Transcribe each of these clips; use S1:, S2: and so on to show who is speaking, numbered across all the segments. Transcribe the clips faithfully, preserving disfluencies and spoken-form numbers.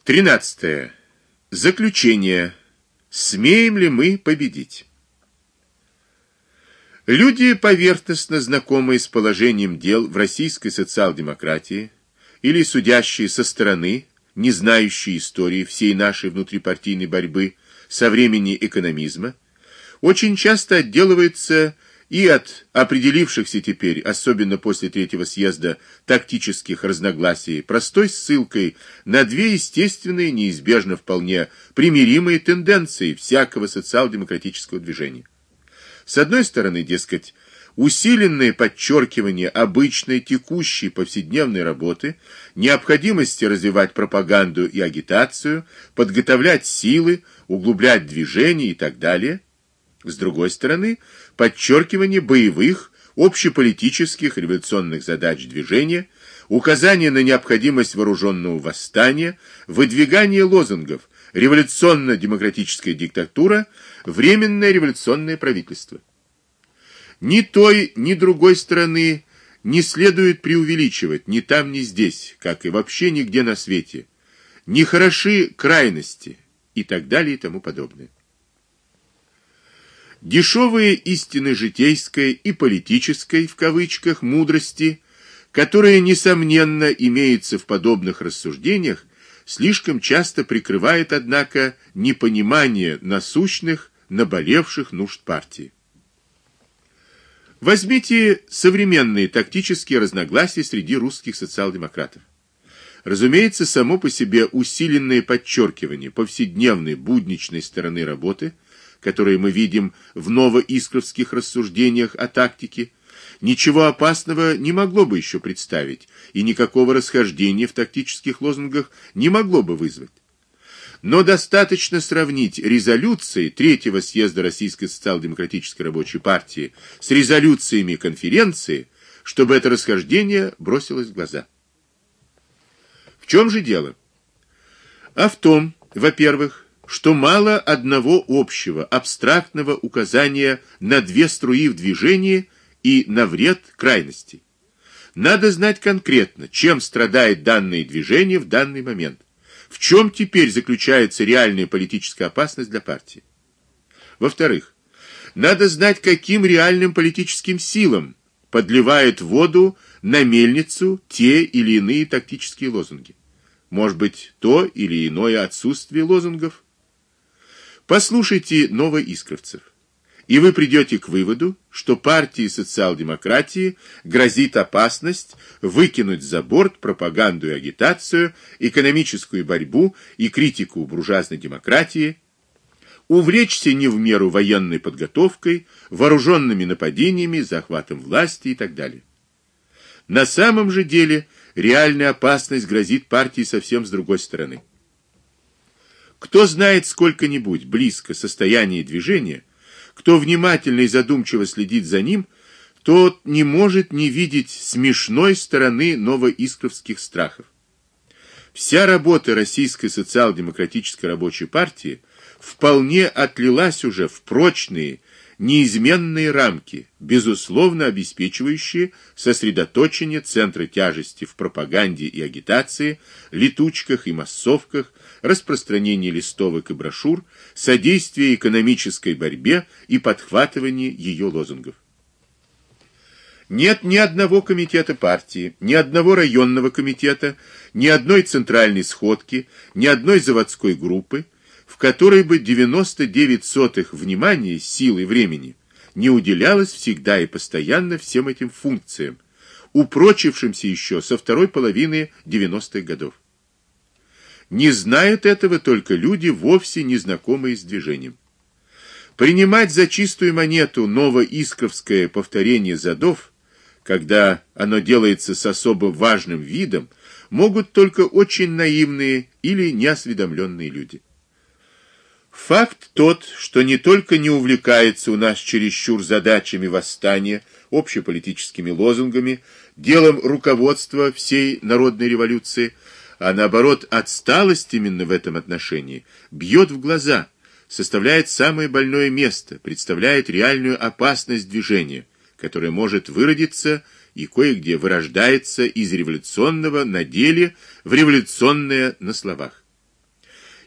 S1: тринадцатое. Заключение. Смеем ли мы победить? Люди, поверхностно знакомые с положением дел в российской социал-демократии или судящие со стороны, не знающие истории всей нашей внутрипартийной борьбы со времени экономизма, очень часто отделываются и от определившихся теперь, особенно после третьего съезда, тактических разногласий, простой ссылкой на две естественные, неизбежно вполне примиримые тенденции всякого социал-демократического движения. С одной стороны, дескать, усиленное подчеркивание обычной текущей повседневной работы, необходимости развивать пропаганду и агитацию, подготовлять силы, углублять движение и так далее. С другой стороны, подчеркивание боевых, общеполитических революционных задач движения, указание на необходимость вооруженного восстания, выдвигание лозунгов революционно-демократическая диктатура, временное революционное правительство. Ни той, ни другой стороны не следует преувеличивать ни там, ни здесь, как и вообще нигде на свете. Не хороши крайности и так далее и тому подобное. Дешевые истины житейской и политической, в кавычках, мудрости, которые, несомненно, имеются в подобных рассуждениях, слишком часто прикрывает, однако, непонимание насущных, наболевших нужд партии. Возьмите современные тактические разногласия среди русских социал-демократов. Разумеется, само по себе усиленное подчеркивание повседневной будничной стороны работы, которые мы видим в новоискровских рассуждениях о тактике, ничего опасного не могло бы еще представить, и никакого расхождения в тактических лозунгах не могло бы вызвать. Но достаточно сравнить резолюции третьего съезда Российской социал-демократической рабочей партии с резолюциями конференции, чтобы это расхождение бросилось в глаза. В чем же дело? А в том, во-первых, что мало одного общего, абстрактного указания на две струи в движении и на вред крайностей. Надо знать конкретно, чем страдает данное движение в данный момент. В чем теперь заключается реальная политическая опасность для партии? Во-вторых, надо знать, каким реальным политическим силам подливают воду на мельницу те или иные тактические лозунги. Может быть, то или иное отсутствие лозунгов? Послушайте новоискровцев, и вы придете к выводу, что партии социал-демократии грозит опасность выкинуть за борт пропаганду и агитацию, экономическую борьбу и критику буржуазной демократии, увлечься не в меру военной подготовкой, вооруженными нападениями, захватом власти и так далее. На самом же деле реальная опасность грозит партии совсем с другой стороны. Кто знает сколько-нибудь близко состояние движения, кто внимательно и задумчиво следит за ним, тот не может не видеть смешной стороны новоискровских страхов. Вся работа Российской социал-демократической рабочей партии вполне отлилась уже в прочные, неизменные рамки, безусловно обеспечивающие сосредоточение центра тяжести в пропаганде и агитации, летучках и массовках, распространение листовок и брошюр, содействие экономической борьбе и подхватывание ее лозунгов. Нет ни одного комитета партии, ни одного районного комитета, ни одной центральной сходки, ни одной заводской группы, в которой бы девяносто девять сотых внимания, силы и времени не уделялось всегда и постоянно всем этим функциям, упрочившимся еще со второй половины девяностых годов. Не знают этого только люди, вовсе не знакомые с движением. Принимать за чистую монету новоискровское повторение задов, когда оно делается с особо важным видом, могут только очень наивные или неосведомленные люди. Факт тот, что не только не увлекается у нас чересчур задачами восстания, общеполитическими лозунгами, делом руководства всей народной революции, а наоборот, отсталость именно в этом отношении бьет в глаза, составляет самое больное место, представляет реальную опасность движения, которая может выродиться и кое-где вырождается из революционного на деле в революционное на словах.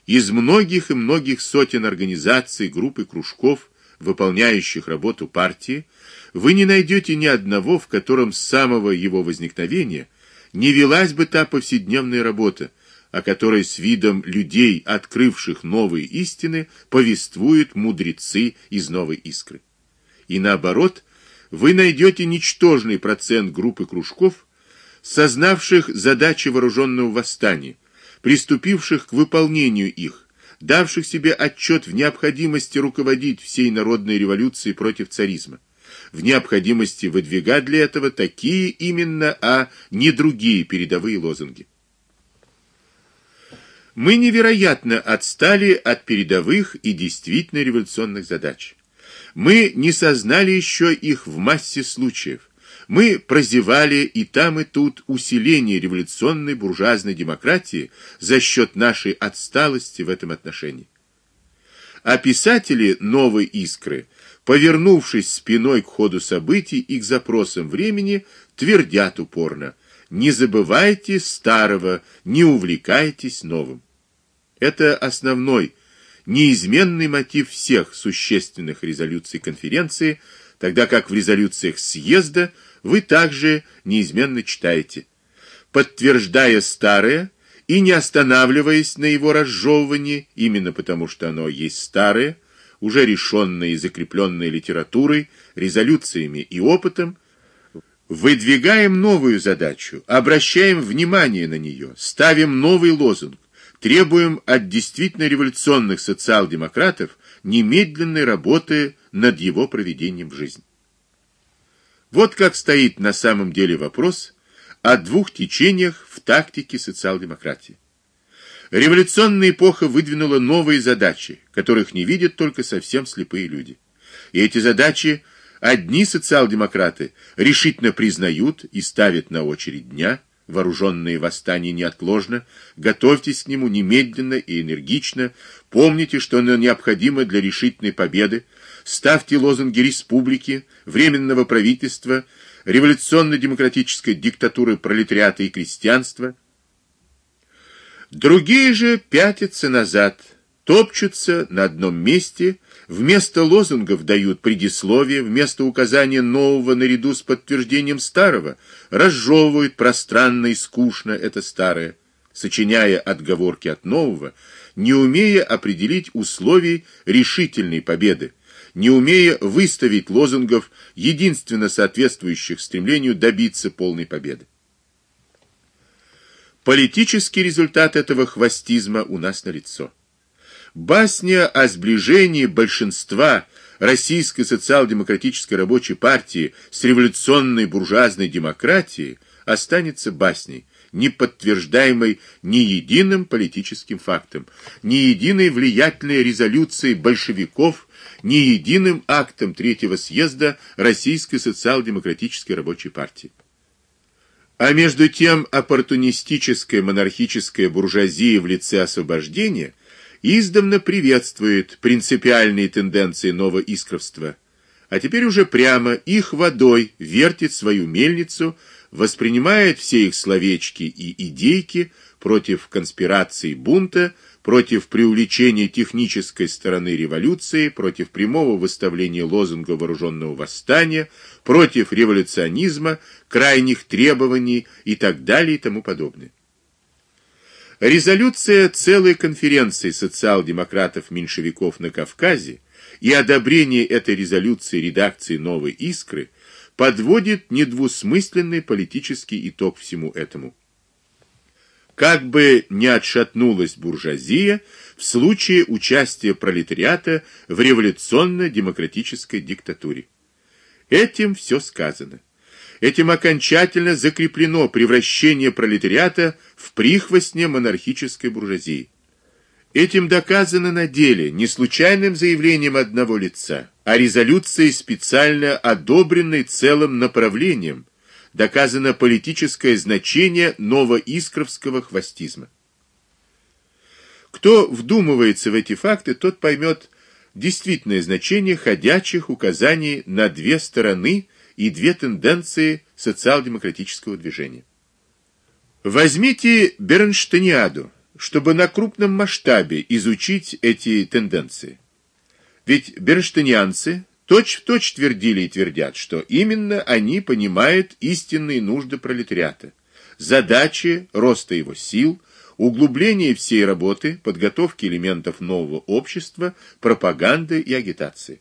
S1: Из многих и многих сотен организаций, групп и кружков, выполняющих работу партии, вы не найдете ни одного, в котором с самого его возникновения не велась бы та повседневная работа, о которой с видом людей, открывших новые истины, повествуют мудрецы из Новой Искры. И наоборот, вы найдете ничтожный процент групп и кружков, сознавших задачи вооруженного восстания, приступивших к выполнению их, давших себе отчет в необходимости руководить всей народной революцией против царизма, в необходимости выдвигать для этого такие именно, а не другие передовые лозунги. Мы невероятно отстали от передовых и действительно революционных задач. Мы не сознали еще их в массе случаев. Мы прозевали и там, и тут усиление революционной буржуазной демократии за счет нашей отсталости в этом отношении. А писатели Новой Искры, повернувшись спиной к ходу событий и к запросам времени, твердят упорно: не забывайте старого, не увлекайтесь новым. Это основной, неизменный мотив всех существенных резолюций конференции, тогда как в резолюциях съезда вы также неизменно читаете: подтверждая старое и не останавливаясь на его разжевывании, именно потому что оно есть старое, уже решенное и закрепленное литературой, резолюциями и опытом, выдвигаем новую задачу, обращаем внимание на нее, ставим новый лозунг, требуем от действительно революционных социал-демократов немедленной работы над его проведением в жизнь. Вот как стоит на самом деле вопрос о двух течениях в тактике социал-демократии. Революционная эпоха выдвинула новые задачи, которых не видят только совсем слепые люди. И эти задачи одни социал-демократы решительно признают и ставят на очередь дня. Вооруженные восстания неотложно, готовьтесь к нему немедленно и энергично, помните, что оно необходимо для решительной победы, ставьте лозунги республики, временного правительства, революционно-демократической диктатуры пролетариата и крестьянства. Другие же пятятся назад, топчутся на одном месте, вместо лозунгов дают предисловие, вместо указания нового наряду с подтверждением старого разжевывают пространно и скучно это старое, сочиняя отговорки от нового, не умея определить условий решительной победы, не умея выставить лозунгов, единственно соответствующих стремлению добиться полной победы. Политический результат этого хвостизма у нас налицо. Басня о сближении большинства Российской социал-демократической рабочей партии с революционной буржуазной демократией останется басней, не подтверждаемой ни единым политическим фактом, ни единой влиятельной резолюцией большевиков, ни единым актом Третьего съезда Российской социал-демократической рабочей партии. А между тем оппортунистическая монархическая буржуазия в лице освобождения издавна приветствует принципиальные тенденции новоискровства, а теперь уже прямо их водой вертит свою мельницу, воспринимает все их словечки и идейки против конспирации бунта, против преувеличения технической стороны революции, против прямого выставления лозунга вооруженного восстания, против революционизма, крайних требований и так далее и тому подобное. Резолюция целой конференции социал-демократов-меньшевиков на Кавказе и одобрение этой резолюции редакции Новой Искры подводит недвусмысленный политический итог всему этому. Как бы ни отшатнулась буржуазия в случае участия пролетариата в революционно-демократической диктатуре. Этим все сказано. Этим окончательно закреплено превращение пролетариата в прихвостня монархической буржуазии. Этим доказано на деле не случайным заявлением одного лица, а резолюцией, специально одобренной целым направлением, доказано политическое значение новоискровского хвостизма. Кто вдумывается в эти факты, тот поймет действительное значение ходячих указаний на две стороны и две тенденции социал-демократического движения. Возьмите Бернштейниаду, чтобы на крупном масштабе изучить эти тенденции. Ведь бернштейнианцы точь-в-точь твердили и твердят, что именно они понимают истинные нужды пролетариата, задачи роста его сил, углубления всей работы, подготовки элементов нового общества, пропаганды и агитации.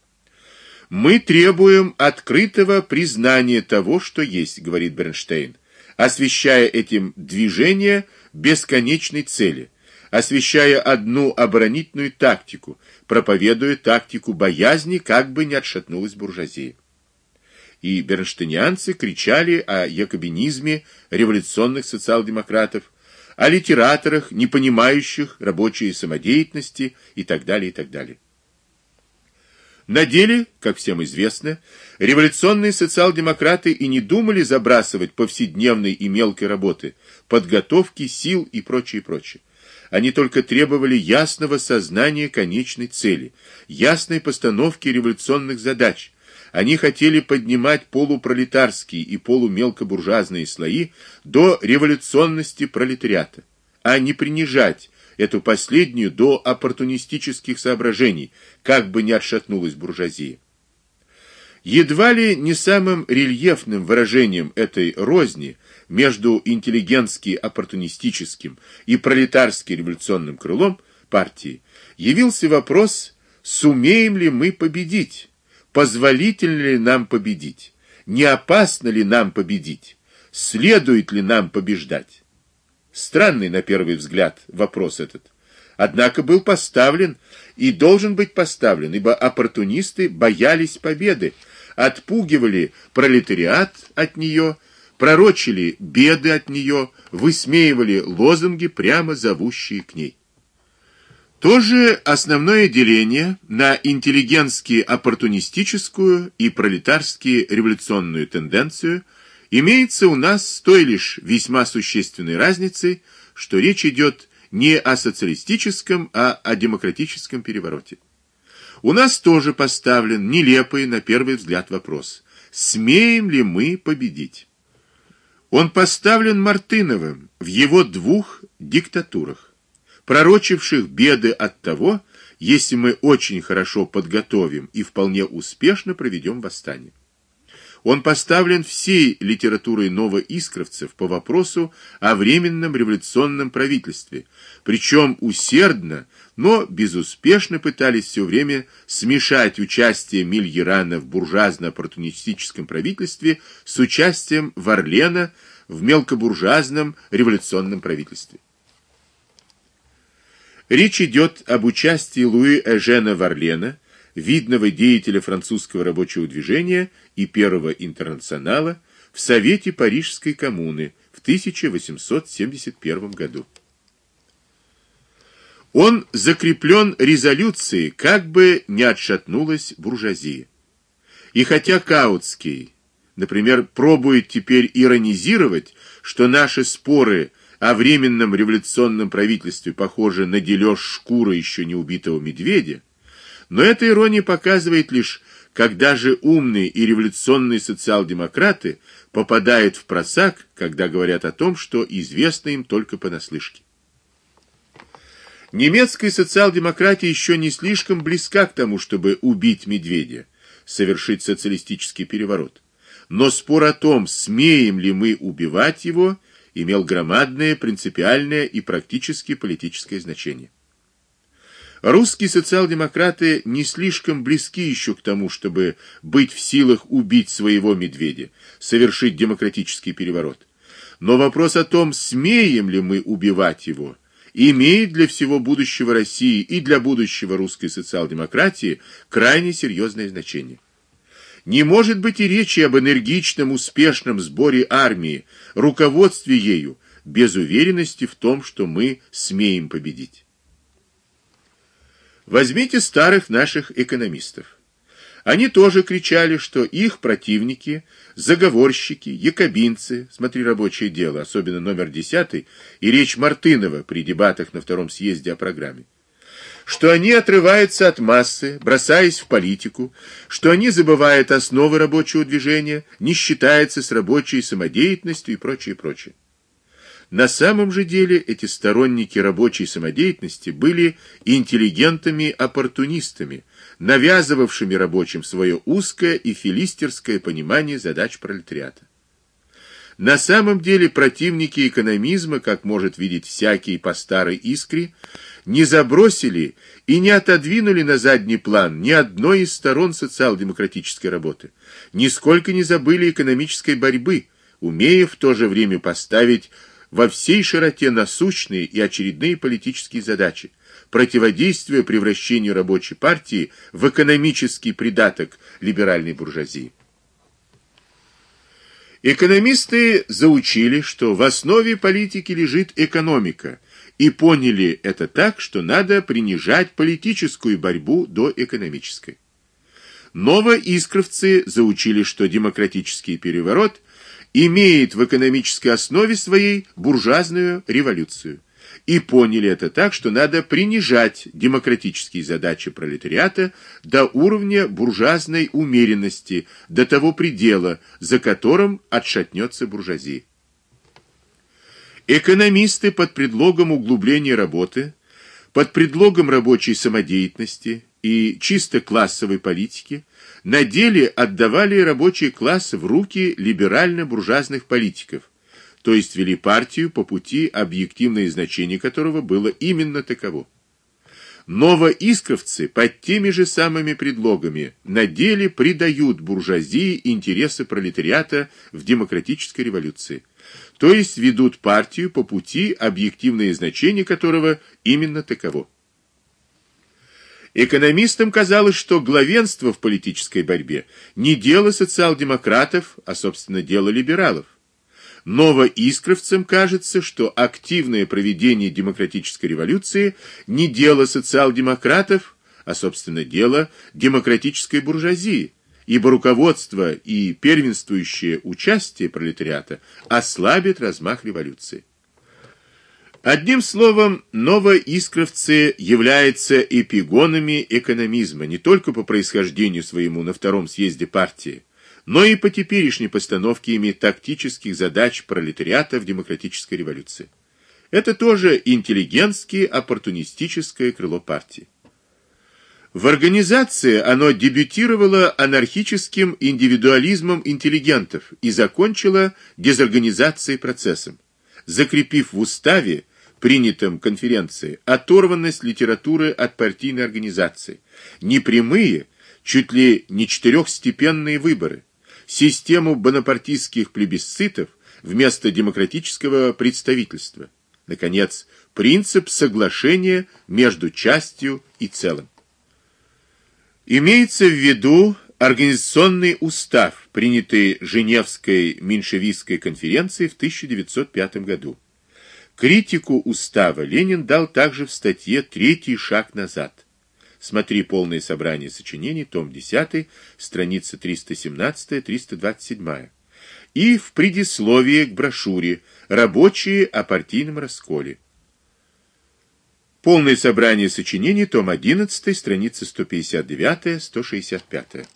S1: Мы требуем открытого признания того, что есть, говорит Бернштейн, освещая этим движение бесконечной цели, освещая одну оборонительную тактику, проповедуя тактику боязни, как бы не отшатнулась буржуазия. И бернштейнианцы кричали о якобинизме революционных социал-демократов, о литераторах, не понимающих рабочей самодеятельности и так далее, и так далее. На деле, как всем известно, революционные социал-демократы и не думали забрасывать повседневной и мелкой работы, подготовки сил и прочее, прочее. Они только требовали ясного сознания конечной цели, ясной постановки революционных задач. Они хотели поднимать полупролетарские и полумелкобуржуазные слои до революционности пролетариата, а не принижать эту последнюю до оппортунистических соображений, как бы не отшатнулась буржуазия. Едва ли не самым рельефным выражением этой розни между интеллигентски-оппортунистическим и пролетарски-революционным крылом партии явился вопрос, сумеем ли мы победить, позволительно ли нам победить, не опасно ли нам победить, следует ли нам побеждать. Странный на первый взгляд вопрос этот, однако был поставлен и должен быть поставлен, ибо оппортунисты боялись победы, отпугивали пролетариат от нее, пророчили беды от нее, высмеивали лозунги, прямо зовущие к ней. Тоже основное деление на интеллигентски-оппортунистическую и пролетарски-революционную тенденцию имеется у нас с той лишь весьма существенной разницей, что речь идет не о социалистическом, а о демократическом перевороте. У нас тоже поставлен нелепый на первый взгляд вопрос: смеем ли мы победить? Он поставлен Мартыновым в его двух диктатурах, пророчивших беды от того, если мы очень хорошо подготовим и вполне успешно проведем восстание. Он поставлен всей литературой новоискровцев по вопросу о временном революционном правительстве, причем усердно, но безуспешно пытались все время смешать участие Мильерана в буржуазно-оппортунистическом правительстве с участием Варлена в мелкобуржуазном революционном правительстве. Речь идет об участии Луи Эжена Варлена, видного деятеля французского рабочего движения и первого интернационала, в Совете Парижской коммуны в тысяча восемьсот семьдесят первом году. Он закреплен резолюцией, как бы не отшатнулась буржуазия. И хотя Каутский, например, пробует теперь иронизировать, что наши споры о временном революционном правительстве похожи на дележ шкуры еще не убитого медведя, но эта ирония показывает лишь, когда же умные и революционные социал-демократы попадают в просак, когда говорят о том, что известно им только понаслышке. Немецкая социал-демократия еще не слишком близка к тому, чтобы убить медведя, совершить социалистический переворот. Но спор о том, смеем ли мы убивать его, имел громадное, принципиальное и практически политическое значение. Русские социал-демократы не слишком близки еще к тому, чтобы быть в силах убить своего медведя, совершить демократический переворот. Но вопрос о том, смеем ли мы убивать его, имеет для всего будущего России и для будущего русской социал-демократии крайне серьезное значение. Не может быть и речи об энергичном, успешном сборе армии, руководстве ею, без уверенности в том, что мы смеем победить. Возьмите старых наших экономистов. Они тоже кричали, что их противники, заговорщики, якобинцы, смотри рабочее дело, особенно номер десятый, и речь Мартынова при дебатах на втором съезде о программе, что они отрываются от массы, бросаясь в политику, что они забывают основы рабочего движения, не считаются с рабочей самодеятельностью и прочее, прочее. На самом же деле эти сторонники рабочей самодеятельности были интеллигентами-оппортунистами, навязывавшими рабочим свое узкое и филистерское понимание задач пролетариата. На самом деле противники экономизма, как может видеть всякий по старой искре, не забросили и не отодвинули на задний план ни одной из сторон социал-демократической работы, нисколько не забыли экономической борьбы, умея в то же время поставить во всей широте насущные и очередные политические задачи, противодействуя превращению рабочей партии в экономический придаток либеральной буржуазии. Экономисты заучили, что в основе политики лежит экономика, и поняли это так, что надо принижать политическую борьбу до экономической. Новоискровцы заучили, что демократический переворот имеет в экономической основе своей буржуазную революцию, и поняли это так, что надо принижать демократические задачи пролетариата до уровня буржуазной умеренности, до того предела, за которым отшатнется буржуазия. Экономисты под предлогом углубления работы, под предлогом рабочей самодеятельности и чисто классовой политики на деле отдавали рабочий класс в руки либерально-буржуазных политиков, то есть вели партию по пути, объективное значение которого было именно таково. Новоискровцы под теми же самыми предлогами на деле придают буржуазии интересы пролетариата в демократической революции, то есть ведут партию по пути, объективное значение которого именно таково. Экономистам казалось, что главенство в политической борьбе не дело социал-демократов, а, собственно, дело либералов. Новоискровцам кажется, что активное проведение демократической революции не дело социал-демократов, а, собственно, дело демократической буржуазии, ибо руководство и первенствующее участие пролетариата ослабит размах революции. Одним словом, новоискровцы являются эпигонами экономизма не только по происхождению своему на втором съезде партии, но и по теперешней постановке ими тактических задач пролетариата в демократической революции. Это тоже интеллигентское оппортунистическое крыло партии. В организации оно дебютировало анархическим индивидуализмом интеллигентов и закончило дезорганизацией процессом, закрепив в уставе, принятом конференции, оторванность литературы от партийной организации, непрямые, чуть ли не четырехстепенные выборы, систему бонапартистских плебисцитов вместо демократического представительства, наконец, принцип соглашения между частью и целым. Имеется в виду организационный устав, принятый Женевской меньшевистской конференцией в тысяча девятьсот пятом году. Критику устава Ленин дал также в статье «Третий шаг назад». Смотри полное собрание сочинений, том десятый, страница триста семнадцатая — триста двадцать седьмая. И в предисловии к брошюре «Рабочие о партийном расколе». Полное собрание сочинений, том одиннадцатый, страница сто пятьдесят девятая — сто шестьдесят пятая.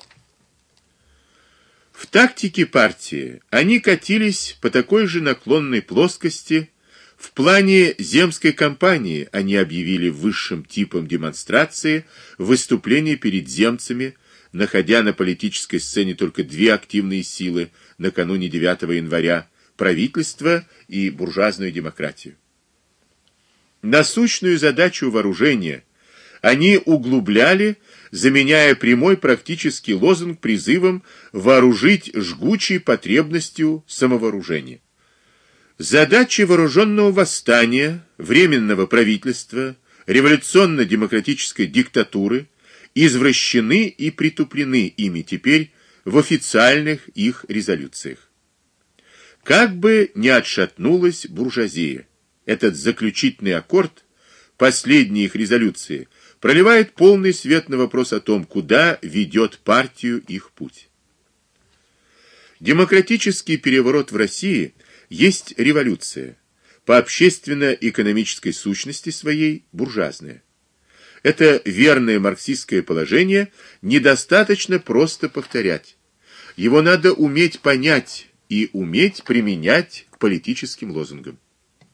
S1: В тактике партии они катились по такой же наклонной плоскости. В плане земской кампании они объявили высшим типом демонстрации выступление перед земцами, находя на политической сцене только две активные силы накануне девятого января – правительство и буржуазную демократию. Насущную задачу вооружения они углубляли, заменяя прямой практический лозунг призывом вооружить жгучей потребностью самовооружения. Задачи вооруженного восстания, временного правительства, революционно-демократической диктатуры извращены и притуплены ими теперь в официальных их резолюциях. Как бы ни отшатнулась буржуазия, этот заключительный аккорд, последней их резолюции, проливает полный свет на вопрос о том, куда ведет партию их путь. Демократический переворот в России есть революция, по общественно-экономической сущности своей буржуазная. Это верное марксистское положение недостаточно просто повторять. Его надо уметь понять и уметь применять к политическим лозунгам.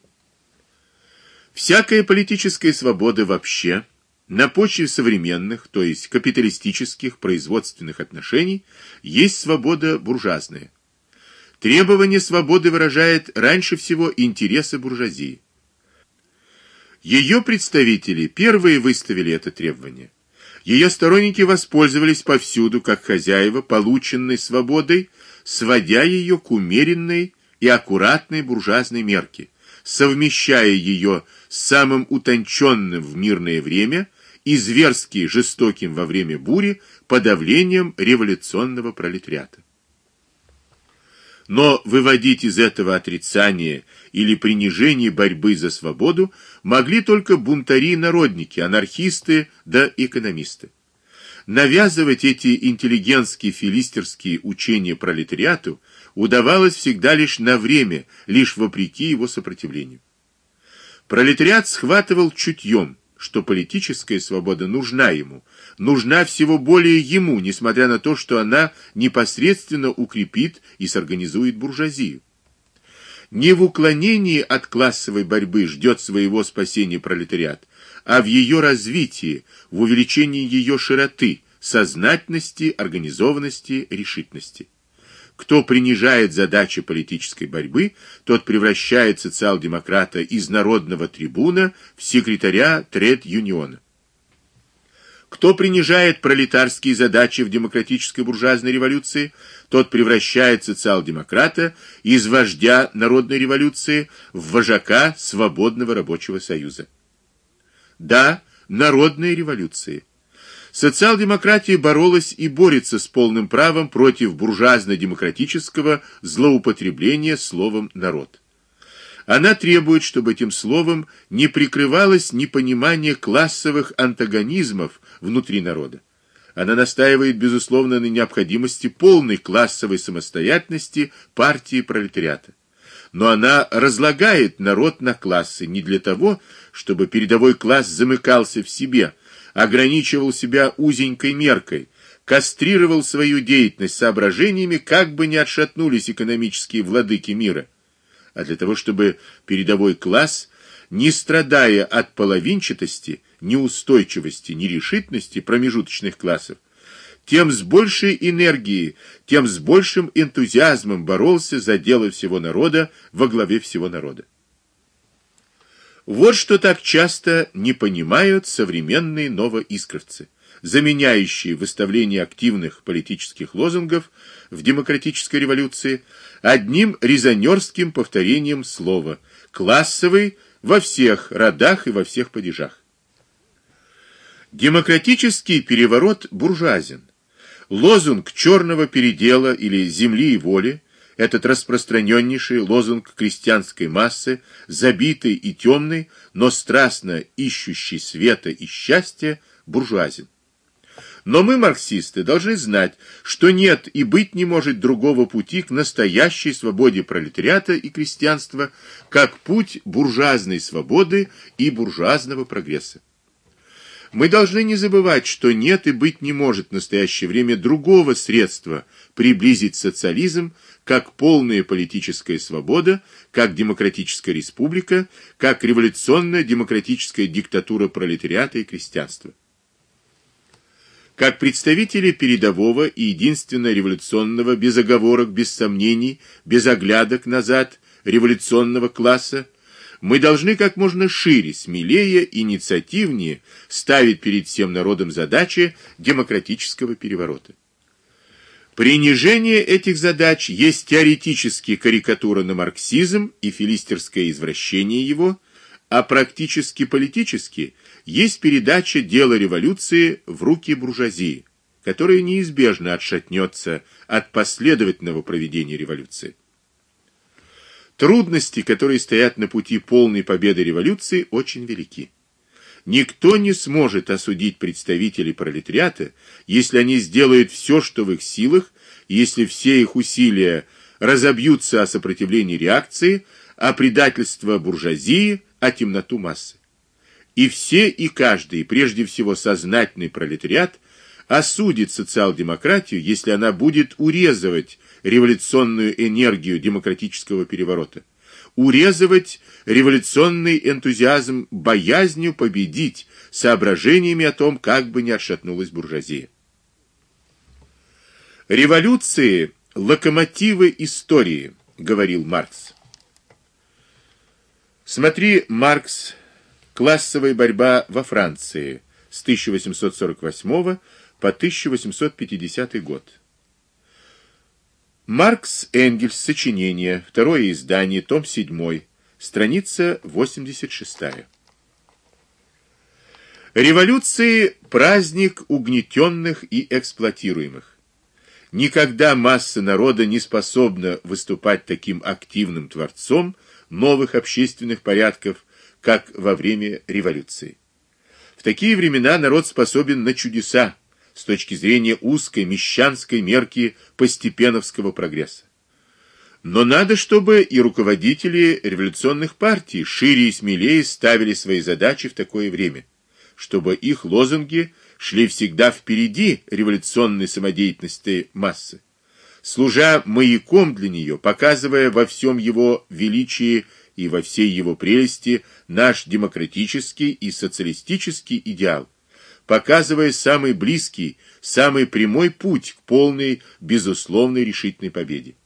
S1: Всякая политическая свобода вообще на почве современных, то есть капиталистических производственных отношений, есть свобода буржуазная. Требование свободы выражает раньше всего интересы буржуазии. Ее представители первые выставили это требование. Ее сторонники воспользовались повсюду как хозяева полученной свободой, сводя ее к умеренной и аккуратной буржуазной мерке, совмещая ее с самым утонченным в мирное время и зверски жестоким во время бури подавлением революционного пролетариата. Но выводить из этого отрицания или принижения борьбы за свободу могли только бунтари-народники, анархисты да экономисты. Навязывать эти интеллигентские филистерские учения пролетариату удавалось всегда лишь на время, лишь вопреки его сопротивлению. Пролетариат схватывал чутьем, что политическая свобода нужна ему, нужна всего более ему, несмотря на то, что она непосредственно укрепит и сорганизует буржуазию. Не в уклонении от классовой борьбы ждет своего спасения пролетариат, а в ее развитии, в увеличении ее широты, сознательности, организованности, решительности. Кто принижает задачи политической борьбы, тот превращает социал-демократа из народного трибуна в секретаря тред-юниона. Кто принижает пролетарские задачи в демократической буржуазной революции, тот превращает социал-демократа из вождя народной революции в вожака свободного рабочего союза. Да, народные революции. Социал-демократия боролась и борется с полным правом против буржуазно-демократического злоупотребления словом «народ». Она требует, чтобы этим словом не прикрывалось непонимание классовых антагонизмов внутри народа. Она настаивает, безусловно, на необходимости полной классовой самостоятельности партии пролетариата. Но она разлагает народ на классы не для того, чтобы передовой класс замыкался в себе, ограничивал себя узенькой меркой, кастрировал свою деятельность соображениями, как бы не отшатнулись экономические владыки мира, а для того, чтобы передовой класс, не страдая от половинчатости, неустойчивости, нерешительности промежуточных классов, тем с большей энергией, тем с большим энтузиазмом боролся за дело всего народа во главе всего народа. Вот что так часто не понимают современные новоискровцы, заменяющие выставление активных политических лозунгов в демократической революции одним резонерским повторением слова «классовый» во всех родах и во всех падежах. Демократический переворот буржуазен. Лозунг черного передела или земли и воли, этот распространеннейший лозунг крестьянской массы, забитый и темный, но страстно ищущий света и счастья, буржуазен. Но мы, марксисты, должны знать, что нет и быть не может другого пути к настоящей свободе пролетариата и крестьянства, как путь буржуазной свободы и буржуазного прогресса. Мы должны не забывать, что нет и быть не может в настоящее время другого средства приблизить социализм, как полная политическая свобода, как демократическая республика, как революционная демократическая диктатура пролетариата и крестьянства. Как представители передового и единственно революционного, без оговорок, без сомнений, без оглядок назад революционного класса, мы должны как можно шире, смелее, инициативнее ставить перед всем народом задачи демократического переворота. Принижение этих задач есть теоретически карикатура на марксизм и филистерское извращение его, а практически политически есть передача дела революции в руки буржуазии, которая неизбежно отшатнется от последовательного проведения революции. Трудности, которые стоят на пути полной победы революции, очень велики. Никто не сможет осудить представителей пролетариата, если они сделают все, что в их силах, если все их усилия разобьются о сопротивлении реакции, о предательство буржуазии, о темноту массы. И все и каждый, прежде всего сознательный пролетариат, осудит социал-демократию, если она будет урезывать революционную энергию демократического переворота, урезывать революционный энтузиазм боязнью победить, соображениями о том, как бы не отшатнулась буржуазия. Революции — локомотивы истории, говорил Маркс. Смотри, Маркс, «Классовая борьба во Франции» с тысяча восемьсот сорок восьмого по тысяча восемьсот пятидесятый год. Маркс Энгельс, сочинение, второе издание, том седьмой, страница восемьдесят шестая. Революции — праздник угнетенных и эксплуатируемых. Никогда масса народа не способна выступать таким активным творцом новых общественных порядков, как во время революции. В такие времена народ способен на чудеса с точки зрения узкой мещанской мерки постепеновского прогресса. Но надо, чтобы и руководители революционных партий шире и смелее ставили свои задачи в такое время, чтобы их лозунги шли всегда впереди революционной самодеятельности массы, служа маяком для нее, показывая во всем его величии и во всей его прелести наш демократический и социалистический идеал, показывая самый близкий, самый прямой путь к полной, безусловной решительной победе.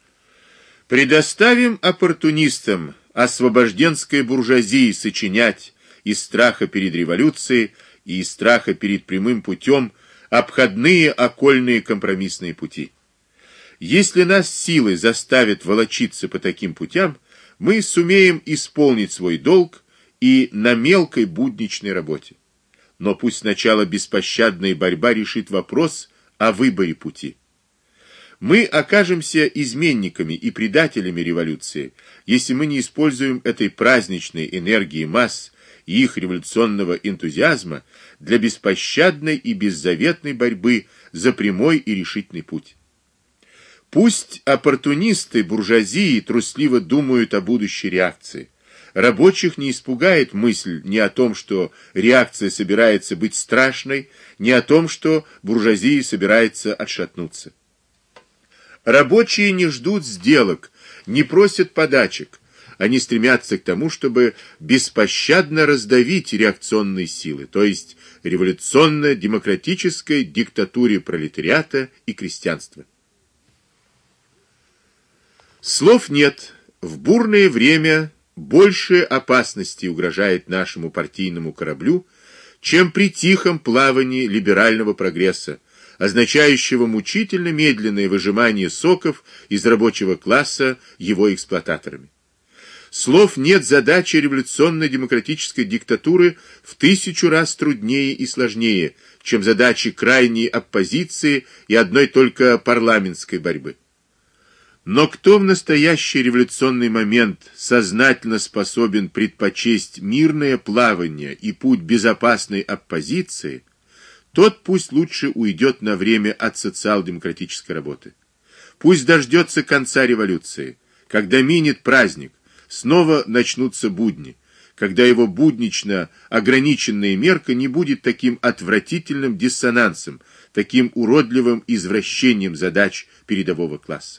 S1: Предоставим оппортунистам освобожденской буржуазии сочинять из страха перед революцией и из страха перед прямым путем обходные окольные компромиссные пути. Если нас силой заставят волочиться по таким путям, мы сумеем исполнить свой долг и на мелкой будничной работе. Но пусть сначала беспощадная борьба решит вопрос о выборе пути. Мы окажемся изменниками и предателями революции, если мы не используем этой праздничной энергии масс и их революционного энтузиазма для беспощадной и беззаветной борьбы за прямой и решительный путь. Пусть оппортунисты буржуазии трусливо думают о будущей реакции. Рабочих не испугает мысль ни о том, что реакция собирается быть страшной, ни о том, что буржуазия собирается отшатнуться. Рабочие не ждут сделок, не просят подачек. Они стремятся к тому, чтобы беспощадно раздавить реакционные силы, то есть революционно-демократической диктатуре пролетариата и крестьянства. Слов нет. В бурное время больше опасности угрожает нашему партийному кораблю, чем при тихом плавании либерального прогресса, означающего мучительно медленное выжимание соков из рабочего класса его эксплуататорами. Слов нет, задача революционно-демократической диктатуры в тысячу раз труднее и сложнее, чем задачи крайней оппозиции и одной только парламентской борьбы. Но кто в настоящий революционный момент сознательно способен предпочесть мирное плавание и путь безопасной оппозиции, тот пусть лучше уйдет на время от социал-демократической работы. Пусть дождется конца революции, когда минет праздник, снова начнутся будни, когда его буднично ограниченная мерка не будет таким отвратительным диссонансом, таким уродливым извращением задач передового класса.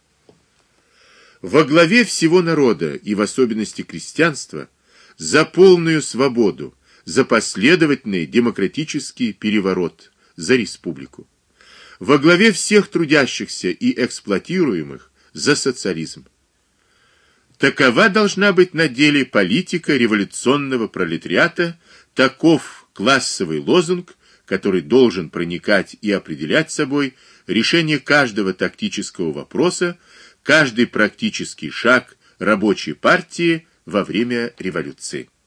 S1: Во главе всего народа, и в особенности крестьянства, за полную свободу, за последовательный демократический переворот, за республику. Во главе всех трудящихся и эксплуатируемых за социализм. Такова должна быть на деле политика революционного пролетариата, таков классовый лозунг, который должен проникать и определять собой решение каждого тактического вопроса, каждый практический шаг рабочей партии во время революции.